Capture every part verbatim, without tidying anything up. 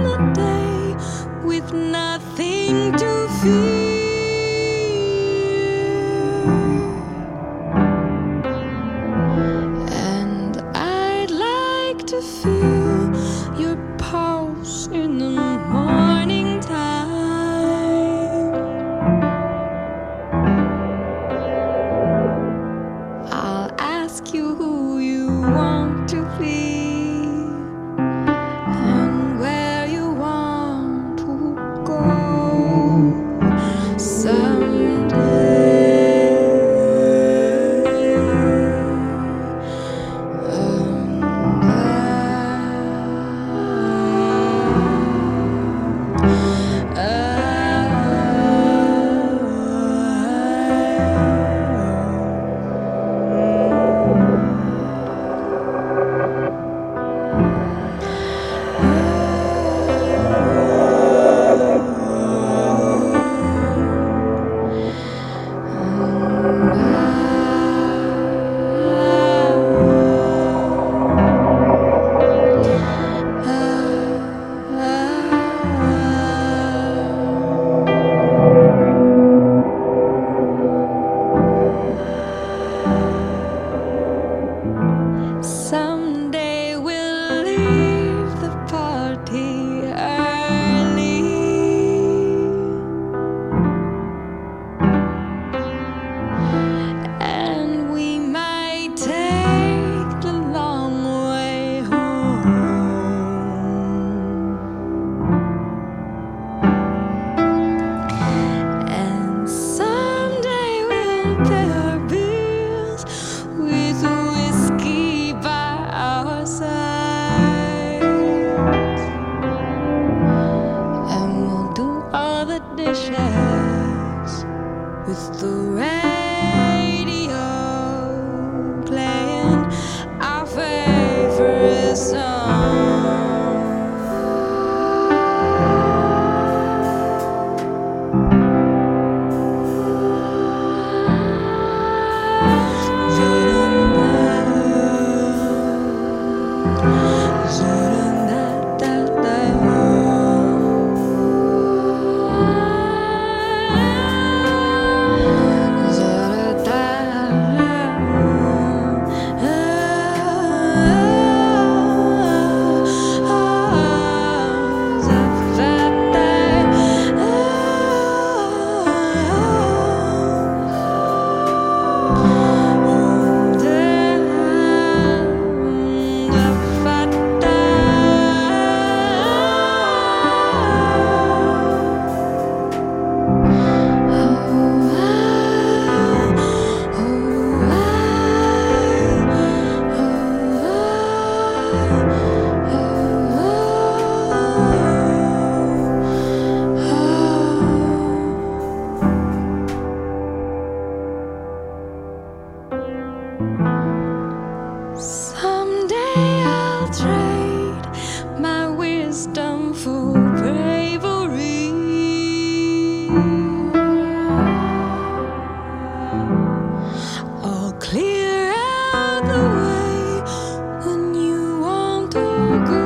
the day with nothing to fear. And I'd like to feel your pulse in the morning time. I'll ask you who you want to be and where you want to go someday. Someday we'll leave the party early, and we might take the long way home. And someday we'll pay our bills with whiskey by our side, and we'll do all the dishes with the radio playing our favorite song. Someday I'll trade my wisdom for bravery. I'll clear out the way when you want to go.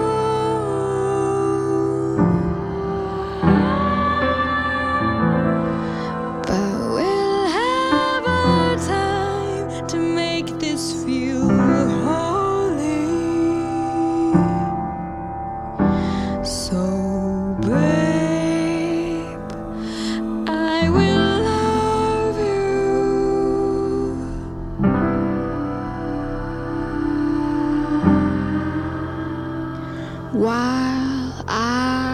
But we'll have our time to make this feel holy. So babe, I will love you while I